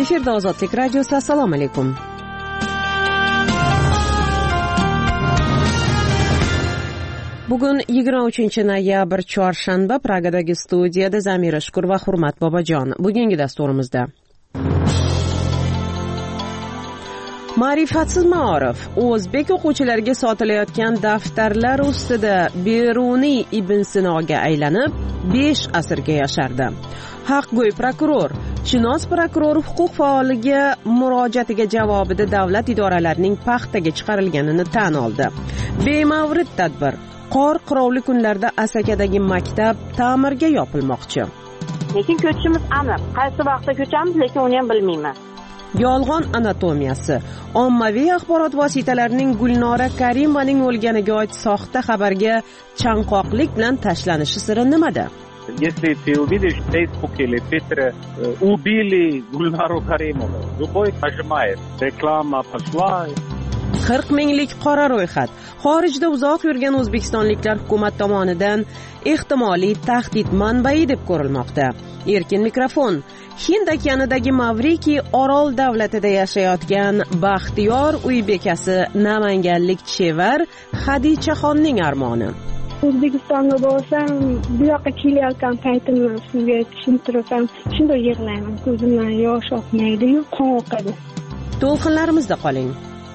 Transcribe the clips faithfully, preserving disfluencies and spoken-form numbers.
Efirda Ozodlik radiosi. Assalomu alaykum. Bugun yigirma uchinchi noyabr chorshanba. Pragadagi studiyada Zamira Shukur va Hurmat Bobojon. Bugungi dasturimizda Ma'rifatsiz maorif. O'zbek o'quvchilariga sotilayotgan daftarlar ustida Beruniy Ibn Sinoga aylanib besh asrga yashardi. Haqgo'y prokuror Chinoz prokuror huquq faoliga murojaatiga javobida davlat idoralarining paxtaga chiqarilganini tan oldi. Bemavrid tadbir. Qor qirovli kunlarda Asakadagi maktab ta'mirga yopilmoqchi. Lekin ko'chishimiz aniq. Qaysi vaqtda ko'chamiz, lekin uni ham bilmayman. Yolg'on anatomiyasi. Ommaviy axborot vositalarining Gulnora Karimovaning o'lganiga oid soxta xabarga chanqoqlik bilan tashlanishi siri nimada? Если ты увидишь в Фейсбуке или Твиттере убили Гульнару Каримову, любой нажимает. Реклама пошла. qirq minglik qora ro'yxat. Xorijda uzoq yurgan o'zbekistonliklar hukumat tomonidan ehtimoliy tahdid manbai deb ko'rilmoqda. Erkin mikrofon. Hind okeanidagi Mavriki orol davlatida yashayotgan baxtiyor uy bekasi namanganlik chevar Xadichaxonning armoni. O'zbekistonga borsam, bu yoqqa kelayotgan paytimni sizga tushuntirib, shunday yig'layman. Ko'zimdan yosh oqmaydi-yu, qon oqadi. To'lqinlarimizda qoling.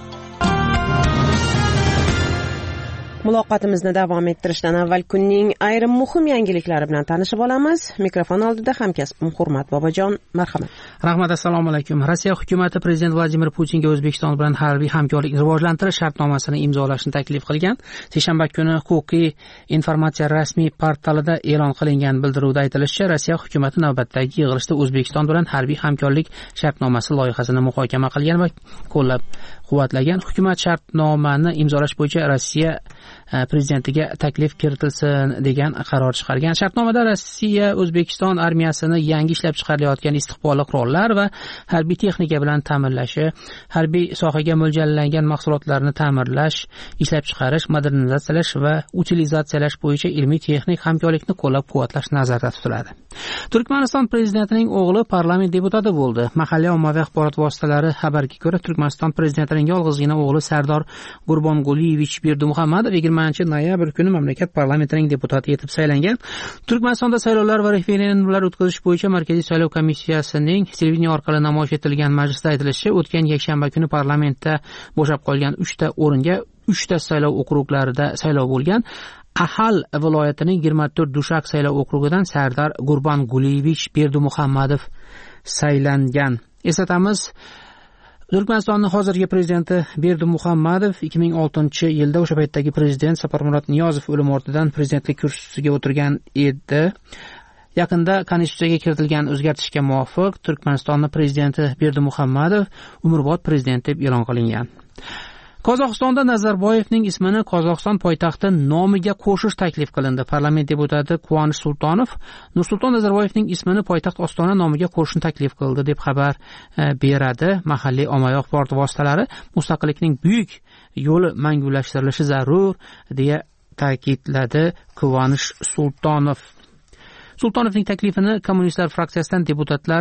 Muloqotimizni davom ettirishdan avval kunning ayrim muhim yangiliklari bilan tanishib olamiz. Mikrofon oldida hamkasbim Hurmat Bobojon, marhamat. Rahmat, assalomu alaykum. Rossiya hukumatı Prezident Vladimir Putinga O'zbekiston bilan harbiy hamkorlikni rivojlantirish shartnomasini imzolashni taklif qilgan. Seshanba kuni Huquqiy informatsiya rasmiy portalida e'lon qilingan bildiruvda aytilishicha, Rossiya hukumatı navbatdagi yig'ilishda O'zbekiston bilan harbiy hamkorlik shartnomasi loyihasini muhokama qilgan va qo'llab-quvvatlagan. Hukumat shartnomani imzolash bo'yicha Rossiya prezidentiga taklif kiritilsin degan qaror chiqargan. Shartnomada Rossiya O'zbekiston armiyasini yangi ishlab chiqarilayotgan istiqbolli qurollar va harbiy texnika bilan ta'minlashi, harbiy sohaga mo'ljallangan mahsulotlarni ta'mirlash, ishlab chiqarish, modernizatsiyalash va utilizatsiyalash bo'yicha ilmiy texnik hamkorlikni qo'llab-quvvatlash nazarda tutiladi. Turkmaniston prezidentining o'g'li parlament deputati bo'ldi. Mahalliy ommaviy axborot vositalari xabariga ko'ra, Turkmaniston prezidentining yolg'izgina o'g'li Sardor Gurbonguliyevich Berdimuhammadov yigirmanchi noyabr kuni mamlakat parlamentining deputati etib saylangan. Turkmanistonda saylovlar va referendumlar o'tkazish bo'yicha Markaziy saylov komissiyasining televideniya orqali namoyish etilgan majlisda aytilishicha, o'tgan yakshanba kuni parlamentda bo'shab qolgan uchta o'ringa uchta saylov okruglarida saylov bo'lgan. Ahal viloyatining yigirma to'rt Dushak saylov okrugidan Sardor Gurbonguliyevich Berdimuhammadov saylangan. Eslatamiz, Turkmanistonning hozirgi prezidenti Berdimuhammadov ikki ming oltinchi yilda o'sha paytdagi prezident Saparmurod Niyozov o'limi ortidan prezidentlik kursisiga o'tirgan edi. Yaqinda konstitutsiyaga kiritilgan o'zgartishga muvofiq Turkmanistonning prezidenti Berdimuhammadov umrbod prezident deb e'lon qilingan. Qozog'istonda Nazarboyevning ismini Qozog'iston poytaxti nomiga qo'shish taklif qilindi. Parlament deputati Quvonish Sultonov Nursulton Nazarboyevning ismini poytaxt Ostona nomiga qo'shishni taklif qildi deb xabar beradi mahalliy ommaviy axborot vositalari. Mustaqillikning buyuk yo'li mangullashtirilishi zarur deya ta'kidladi Quvonish Sultonov. Sultonovning taklifini kommunistlar fraksiyasidan deputatlar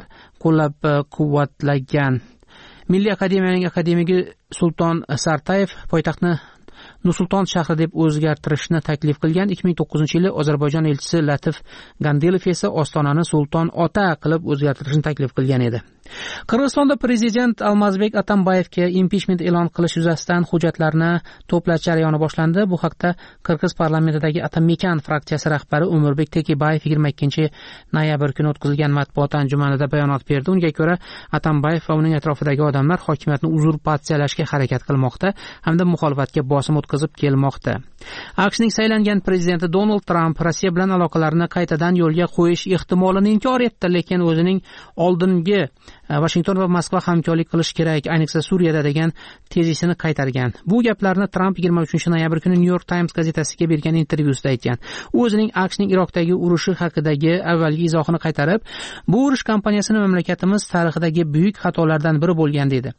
qo'llab-quvvatlagan. Milliy akademiyaning akademigi Sulton Sartayev poytaxtni Nursulton shahri deb o'zgartirishni taklif qilgan. ikki ming to'qqizinchi yili Ozarbayjon elchisi Latif Gandilov esa Ostonani Sulton Ota qilib o'zgartirishni taklif qilgan edi. Qirg'izistonda prezident Almazbek Atambayevga impichment e'lon qilish yuzasidan hujjatlarni to'plash jarayoni boshlandi. Bu haqda Qirg'iz parlamentidagi Atamekan fraksiyasi rahbari Umurbek Tekibayev yigirma ikkinchi noyabr kuni o'tkazilgan matbuot anjumanida bayonot berdi. Unga ko'ra, Atambayev va uning atrofidagi odamlar hokimiyatni uzurpatsiyalashga harakat qilmoqda hamda muxolifatga bosim o'tkazib kelmoqda. AQShning saylangan prezidenti Donald Trump Rossiya bilan aloqalarni qaytadan yo'lga qo'yish ehtimolini inkor etdi, lekin o'zining oldingi Washington va Moskva hamkorlik qilish kerak, ayniqsa Suriyada degan tezisini qaytargan. Bu gaplarni Trump yigirma uchinchi noyabr kuni New York Times gazetasiga bergan intervyusida aytgan. U o'zining AQShning Iroqdagi urushi haqidagi avvalgi izohini qaytarib, bu urush kampaniyasini mamlakatimiz tarixidagi buyuk xatolardan biri bo'lgan dedi.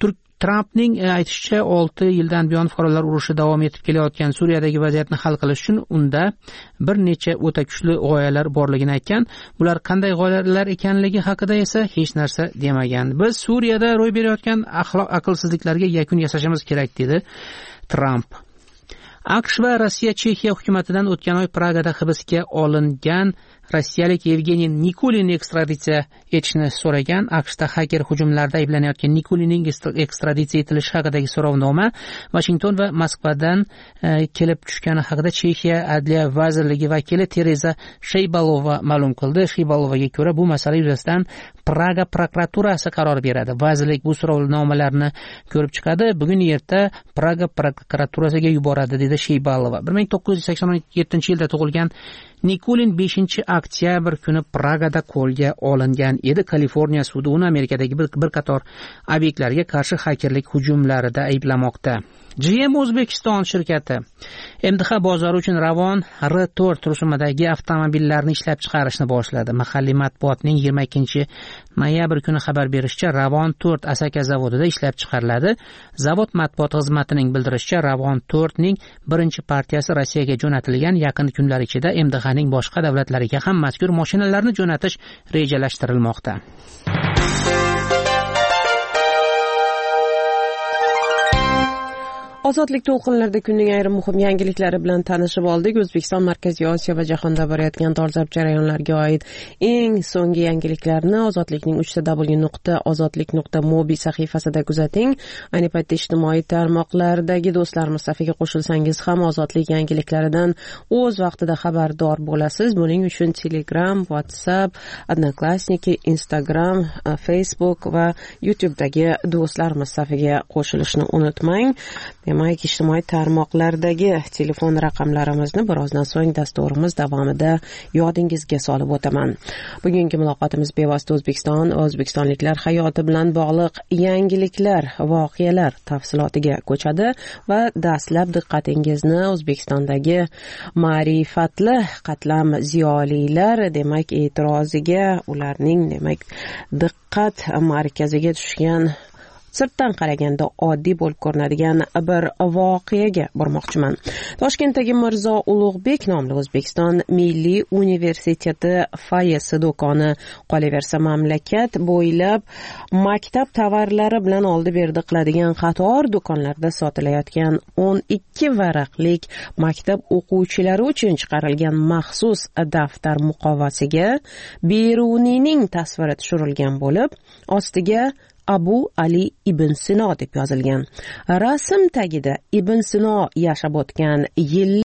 turk Trampning aytishicha, olti yildan buyon fuqarolar urushi davom etib kelayotgan Suriyadagi vaziyatni hal qilish uchun unda bir necha o'ta kuchli g'oyalar borligini aytgan. Bular qanday g'oyalar ekanligi haqida esa hech narsa demagan. Biz Suriyada ro'y berayotgan axloq aqlsizliklarga yakun yasashimiz kerak, dedi Tramp. AQSh va Rossiya Chexiya hukumatidan o'tgan oy Pragada hibsga olingan rossiyalik Yevgeniy Nikulinni ekstraditsiya etishni so'ragan. AQShda xaker hujumlarida ayblanayotgan Nikulinning ekstraditsiya etilishi haqidagi so'rovnoma Washington va Moskvadan e, kelib tushgani haqida Chexiya Adliya vazirligi vakili Tereza Sheybalova ma'lum qildi. Sheybalovaga ko'ra, bu masala yuzasidan Praga prokuraturasi qaror beradi. Vazirlik bu so'rovnomalarni ko'rib chiqadi. Bugun erta Praga prokuraturasiga yuboradi, dedi Sheybalova. bir ming to'qqiz yuz sakson yettinchi yilda tug'ilgan Nikulin beshinchi oktyabr kuni Pragada qo'lga olingan edi. Kaliforniya sudi uni Amerikadagi bir, bir qator obyektlarga qarshi xakerlik hujumlarida ayblamoqda. G M O'zbekiston shirkati M D H bozori uchun Ravon R to'rt rusumidagi avtomobillarni ishlab chiqarishni boshladi. Mahalliy matbuotning yigirma ikkinchi noyabr kuni xabar berishicha, Ravon to'rt Asaka zavodida ishlab chiqariladi. Zavod matbuot xizmatining bildirishicha, Ravon to'rtning birinchi partiyasi Rossiyaga jo'natilgan. Yaqin kunlar ichida M D H'ning boshqa davlatlariga ham mazkur mashinalarni jo'natish rejalashtirilmoqda. Ozodlik to'lqinlarida kunning ayrim muhim yangiliklari bilan tanishib oldik. O'zbekiston, Markaziy Osiyo va jahonda borayotgan dolzarb jarayonlarga oid eng so'nggi yangiliklarni Ozodlikning uch w nuqta ozodlik nuqta mobi sahifasida kuzating. Ayni paytda ijtimoiy tarmoqlardagi do'stlarimiz safiga qo'shilsangiz ham Ozodlik yangiliklaridan o'z vaqtida xabardor bo'lasiz. Buning uchun Telegram, WhatsApp, Odnoklassniki, Instagram, Facebook va YouTube'dagi do'stlarimiz safiga qo'shilishni unutmang. Demak, ijtimoiy tarmoqlardagi telefon raqamlarimizni birozdan so'ng dasturimiz davomida yodingizga solib o'taman. Bugungi muloqotimiz bevosita O'zbekiston, o'zbekistonliklar hayoti bilan bog'liq yangiliklar, voqealar tafsilotiga ko'chadi va dastlab diqqatingizni O'zbekistondagi ma'rifatli qatlam ziyolilar, demak, e'tiroziga, ularning demak diqqat markaziga tushgan, sirtdan qaraganda oddiy bo'lib ko'rinadigan bir voqeaga bormoqchiman. Toshkentdagi Mirzo Ulug'bek nomli O'zbekiston Milliy universiteti foyesi do'koni qolaversa, mamlakat bo'ylab maktab tovarlari bilan oldi-berdi qiladigan qator do'konlarda sotilayotgan o'n ikki varaqlik maktab o'quvchilari uchun chiqarilgan maxsus daftar muqovasiga Beruniyning tasviri tushirilgan bo'lib, ostiga Abu Ali ibn Sino deb yozilgan. Rasm tagida Ibn Sino yashab o'tgan yil